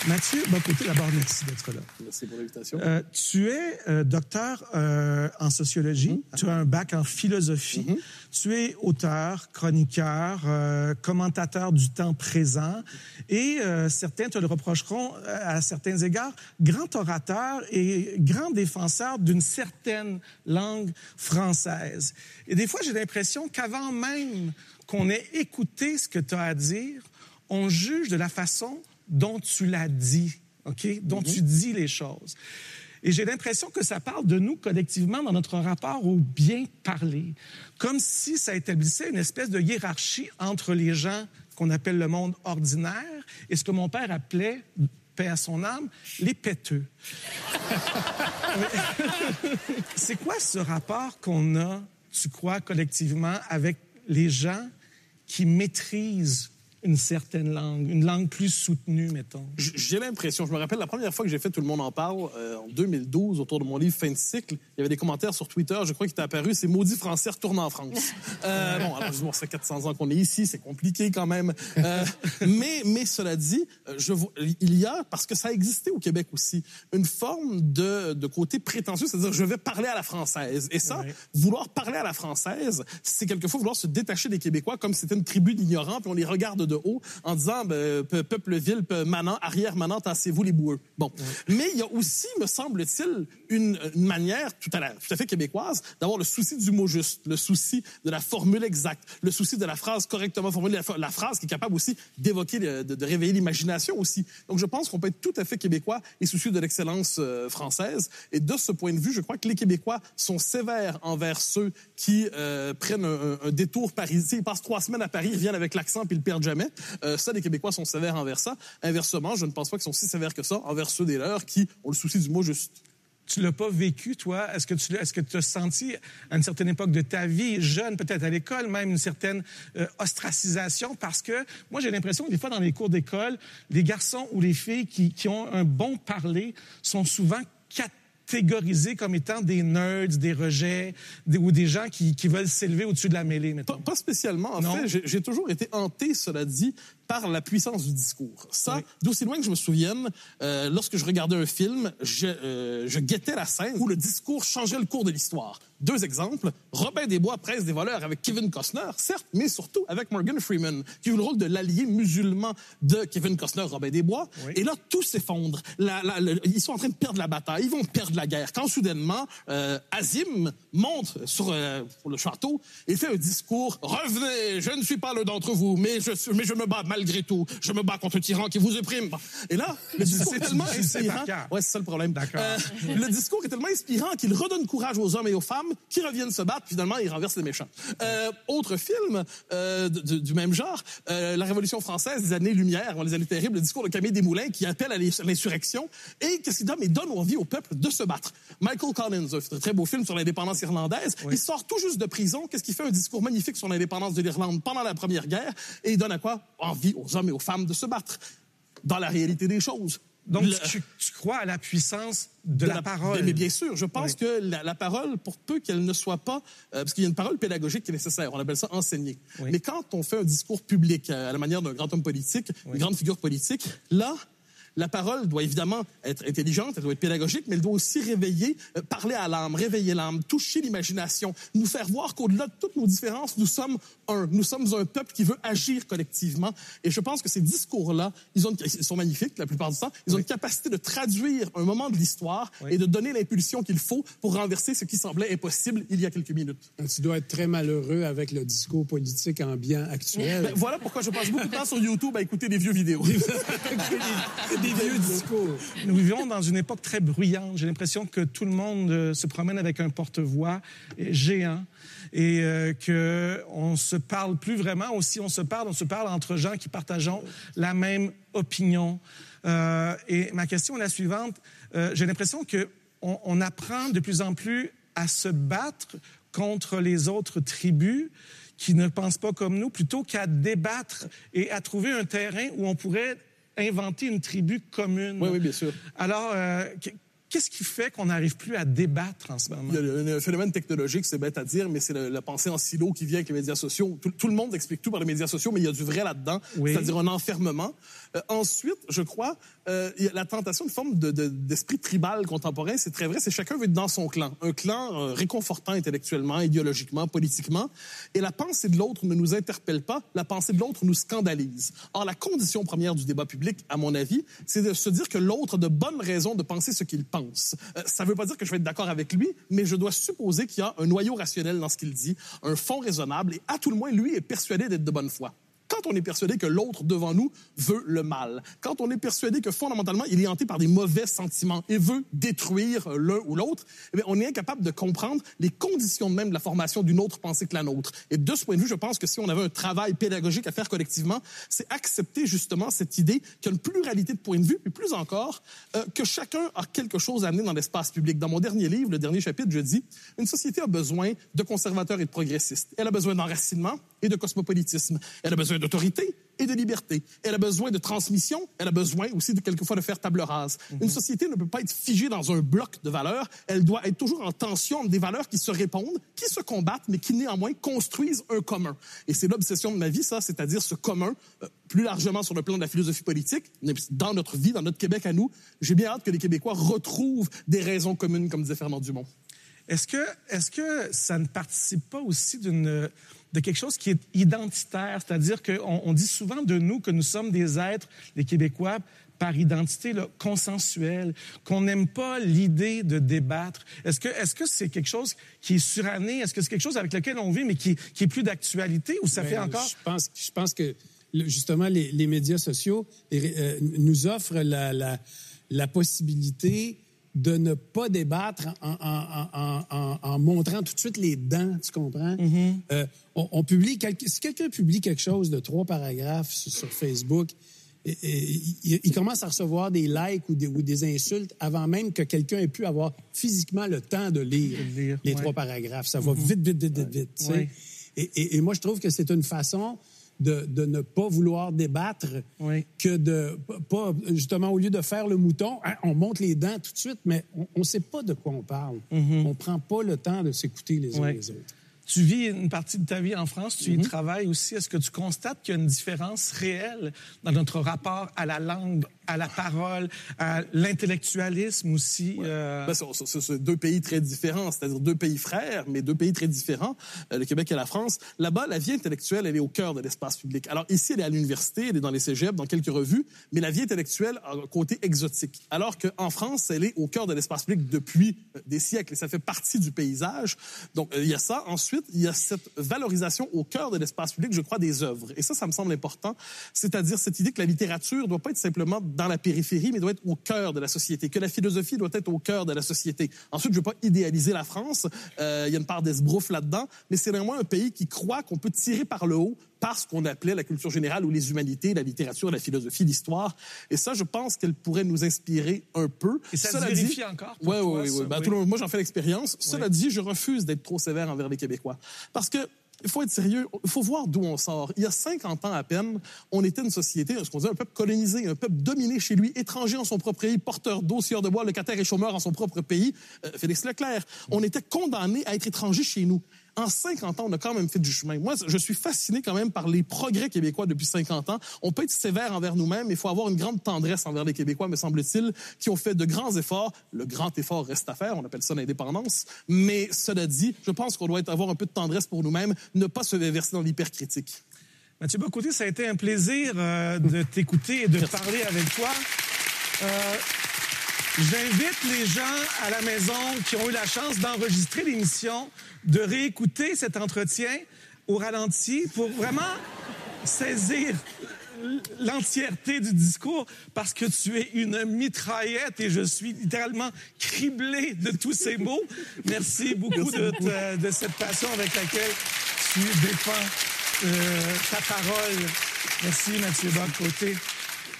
Mathieu Bocoté, d'abord, merci d'être là. Merci pour l'invitation. Tu es docteur en sociologie, tu as un bac en philosophie, tu es auteur, chroniqueur, commentateur du temps présent et certains te le reprocheront à certains égards, grand orateur et grand défenseur d'une certaine langue française. Et des fois, j'ai l'impression qu'avant même qu'on ait écouté ce que tu as à dire, on juge de la façon dont tu l'as dit, OK? Dont tu dis les choses. Et j'ai l'impression que ça parle de nous collectivement dans notre rapport au bien parler. Comme si ça établissait une espèce de hiérarchie entre les gens qu'on appelle le monde ordinaire et ce que mon père appelait, paix à son âme, les péteux. C'est quoi ce rapport qu'on a, tu crois, collectivement avec les gens qui maîtrisent une certaine langue, une langue plus soutenue, mettons? J'ai l'impression, je me rappelle la première fois que j'ai fait Tout le monde en parle, en 2012, autour de mon livre Fin de cycle, il y avait des commentaires sur Twitter, je crois qu'il était apparu, c'est « Maudit français retourne en France ». Bon, alors je dis, bon, ça fait 400 ans qu'on est ici, c'est compliqué quand même. Mais cela dit, il y a, parce que ça a existé au Québec aussi, une forme de côté prétentieux, c'est-à-dire je vais parler à la française. Et ça, vouloir parler à la française, c'est quelquefois vouloir se détacher des Québécois comme si c'était une tribu d'ignorants, puis on les regarde de haut en disant peuple vil, manant, arrière manant, tassez-vous les boueux. Bon, mais il y a aussi, me semble-t-il, une manière tout à fait québécoise d'avoir le souci du mot juste, le souci de la formule exacte, le souci de la phrase correctement formulée, la phrase qui est capable aussi d'évoquer, de réveiller l'imagination aussi. Donc je pense qu'on peut être tout à fait québécois et soucieux de l'excellence française. Et de ce point de vue, je crois que les Québécois sont sévères envers ceux qui prennent un détour parisien. Ils passent 3 semaines à Paris, ils reviennent avec l'accent puis ils le perdent jamais. Ça, les Québécois sont sévères envers ça. Inversement, je ne pense pas qu'ils sont si sévères que ça envers ceux des leurs qui ont le souci du mot juste. Tu l'as pas vécu, toi? Est-ce que tu as senti, à une certaine époque de ta vie, jeune, peut-être à l'école, même une certaine ostracisation? Parce que moi, j'ai l'impression que des fois, dans les cours d'école, les garçons ou les filles qui ont un bon parler sont souvent catégorisés comme étant des nerds, des rejets, ou des gens qui veulent s'élever au-dessus de la mêlée, mettons. Pas spécialement. En fait, j'ai toujours été hanté, cela dit, par la puissance du discours. Ça, d'aussi loin que je me souvienne, lorsque je regardais un film, je guettais la scène où le discours changeait le cours de l'histoire. 2 exemples. Robin des Bois, Prince des voleurs, avec Kevin Costner, certes, mais surtout avec Morgan Freeman, qui joue le rôle de l'allié musulman de Kevin Costner, Robin des Bois. Et là, tout s'effondre. Ils sont en train de perdre la bataille. Ils vont perdre la guerre. Quand soudainement, Azim monte sur le château et fait un discours. « Revenez, je ne suis pas l'un d'entre vous, mais je me bats malgré tout. Je me bats contre un tyran qui vous opprime. » Et là, le discours est tellement inspirant. Ouais, c'est ça le problème. Le discours est tellement inspirant qu'il redonne courage aux hommes et aux femmes qui reviennent se battre, finalement, ils renversent les méchants. Autre film du même genre, La Révolution française, les années Lumière, les années terribles, le discours de Camille Desmoulins qui appelle à l'insurrection. Et qu'est-ce qu'il donne? Il donne envie au peuple de se battre. Michael Collins, un très beau film sur l'indépendance irlandaise, il sort tout juste de prison. Qu'est-ce qu'il fait? Un discours magnifique sur l'indépendance de l'Irlande pendant la Première Guerre. Et il donne à quoi? Envie aux hommes et aux femmes de se battre. Dans la réalité des choses. Donc, tu crois à la puissance de la parole? Mais bien sûr, je pense que la parole, pour peu qu'elle ne soit pas... parce qu'il y a une parole pédagogique qui est nécessaire, on appelle ça enseigner. Mais quand on fait un discours public à la manière d'un grand homme politique, une grande figure politique, là... La parole doit évidemment être intelligente, elle doit être pédagogique, mais elle doit aussi réveiller, parler à l'âme, réveiller l'âme, toucher l'imagination, nous faire voir qu'au-delà de toutes nos différences, nous sommes un peuple qui veut agir collectivement. Et je pense que ces discours-là, ils sont magnifiques la plupart du temps. Ils ont une capacité de traduire un moment de l'histoire et de donner l'impulsion qu'il faut pour renverser ce qui semblait impossible il y a quelques minutes. Tu dois être très malheureux avec le discours politique ambiant actuel. Ben, voilà pourquoi je passe beaucoup de temps sur YouTube à écouter des vieux vidéos. Des vieux discours. Nous vivons dans une époque très bruyante. J'ai l'impression que tout le monde se promène avec un porte-voix géant et qu'on se parle plus vraiment. Aussi, on se parle entre gens qui partageons la même opinion. Et ma question est la suivante. J'ai l'impression qu'on apprend de plus en plus à se battre contre les autres tribus qui ne pensent pas comme nous, plutôt qu'à débattre et à trouver un terrain où on pourrait inventer une tribu commune. Oui, bien sûr. Alors, qu'est-ce qui fait qu'on n'arrive plus à débattre en ce moment? Il y a un phénomène technologique, c'est bête à dire, mais c'est la pensée en silo qui vient avec les médias sociaux. Tout le monde explique tout par les médias sociaux, mais il y a du vrai là-dedans, c'est-à-dire un enfermement. Ensuite, je crois, il y a la tentation de forme d'esprit tribal contemporain, c'est très vrai, c'est chacun veut être dans son clan. Un clan réconfortant intellectuellement, idéologiquement, politiquement. Et la pensée de l'autre ne nous interpelle pas, la pensée de l'autre nous scandalise. Or, la condition première du débat public, à mon avis, c'est de se dire que l'autre a de bonnes raisons de penser ce qu'il pense. Ça ne veut pas dire que je vais être d'accord avec lui, mais je dois supposer qu'il y a un noyau rationnel dans ce qu'il dit, un fond raisonnable, et à tout le moins, lui est persuadé d'être de bonne foi. Quand on est persuadé que l'autre devant nous veut le mal, quand on est persuadé que fondamentalement il est hanté par des mauvais sentiments et veut détruire l'un ou l'autre, eh bien, on est incapable de comprendre les conditions même de la formation d'une autre pensée que la nôtre. Et de ce point de vue, je pense que si on avait un travail pédagogique à faire collectivement, c'est accepter justement cette idée qu'il y a une pluralité de points de vue, et plus encore, que chacun a quelque chose à amener dans l'espace public. Dans mon dernier livre, le dernier chapitre, je dis « Une société a besoin de conservateurs et de progressistes. Elle a besoin d'enracinement et de cosmopolitisme. Elle a besoin d'autorité et de liberté. Elle a besoin de transmission. Elle a besoin aussi, quelquefois, de faire table rase. Une société ne peut pas être figée dans un bloc de valeurs. Elle doit être toujours en tension entre des valeurs qui se répondent, qui se combattent, mais qui, néanmoins, construisent un commun. Et c'est l'obsession de ma vie, ça, c'est-à-dire ce commun, plus largement sur le plan de la philosophie politique, dans notre vie, dans notre Québec à nous. J'ai bien hâte que les Québécois retrouvent des raisons communes, comme disait Fernand Dumont. Est-ce que ça ne participe pas aussi de quelque chose qui est identitaire? C'est-à-dire qu'on dit souvent de nous que nous sommes des êtres, les Québécois, par identité là, consensuelle, qu'on n'aime pas l'idée de débattre. Est-ce que c'est quelque chose qui est suranné? Est-ce que c'est quelque chose avec lequel on vit, mais qui est plus d'actualité, ou ça fait encore... Je pense que, justement, les médias sociaux nous offrent la possibilité de ne pas débattre en montrant tout de suite les dents, tu comprends? Mm-hmm. On publie si quelqu'un publie quelque chose de 3 paragraphes sur Facebook, il commence à recevoir des likes ou des insultes avant même que quelqu'un ait pu avoir physiquement le temps de lire les 3 paragraphes. Ça va vite. Tu sais? Et moi, je trouve que c'est une façon de ne pas vouloir débattre, que de pas, justement, au lieu de faire le mouton, on monte les dents tout de suite, mais on ne sait pas de quoi on parle. Mm-hmm. On ne prend pas le temps de s'écouter les uns les autres. Tu vis une partie de ta vie en France, tu y travailles aussi. Est-ce que tu constates qu'il y a une différence réelle dans notre rapport à la langue, à la parole, à l'intellectualisme aussi? C'est 2 pays très différents, c'est-à-dire 2 pays frères, mais 2 pays très différents, le Québec et la France. Là-bas, la vie intellectuelle, elle est au cœur de l'espace public. Alors ici, elle est à l'université, elle est dans les cégeps, dans quelques revues, mais la vie intellectuelle a un côté exotique. Alors qu'en France, elle est au cœur de l'espace public depuis des siècles, et ça fait partie du paysage. Donc, il y a ça. Ensuite, il y a cette valorisation au cœur de l'espace public, je crois, des œuvres. Et ça me semble important. C'est-à-dire cette idée que la littérature ne doit pas être simplement dans la périphérie, mais doit être au cœur de la société, que la philosophie doit être au cœur de la société. Ensuite, je ne veux pas idéaliser la France. Il y a une part d'esbrouf là-dedans, mais c'est néanmoins un pays qui croit qu'on peut tirer par le haut par ce qu'on appelait la culture générale ou les humanités, la littérature, la philosophie, l'histoire. Et ça, je pense qu'elle pourrait nous inspirer un peu. Et ça se vérifie encore? Oui. Moi, j'en fais l'expérience. Cela dit, je refuse d'être trop sévère envers les Québécois. Parce que il faut être sérieux, il faut voir d'où on sort. Il y a 50 ans à peine, on était une société, ce qu'on disait, un peuple colonisé, un peuple dominé chez lui, étranger en son propre pays, porteur d'eau, sieur de bois, locataire et chômeur en son propre pays. Félix Leclerc, on était condamné à être étranger chez nous. En 50 ans, on a quand même fait du chemin. Moi, je suis fasciné quand même par les progrès québécois depuis 50 ans. On peut être sévère envers nous-mêmes, mais il faut avoir une grande tendresse envers les Québécois, me semble-t-il, qui ont fait de grands efforts. Le grand effort reste à faire, on appelle ça l'indépendance. Mais cela dit, je pense qu'on doit avoir un peu de tendresse pour nous-mêmes, ne pas se verser dans l'hypercritique. Mathieu Bock-Côté, ça a été un plaisir de t'écouter et de parler avec toi. J'invite les gens à la maison qui ont eu la chance d'enregistrer l'émission de réécouter cet entretien au ralenti pour vraiment saisir l'entièreté du discours, parce que tu es une mitraillette et je suis littéralement criblé de tous ces mots. Merci beaucoup de cette passion avec laquelle tu défends ta parole. Merci, Mathieu Bock-Côté.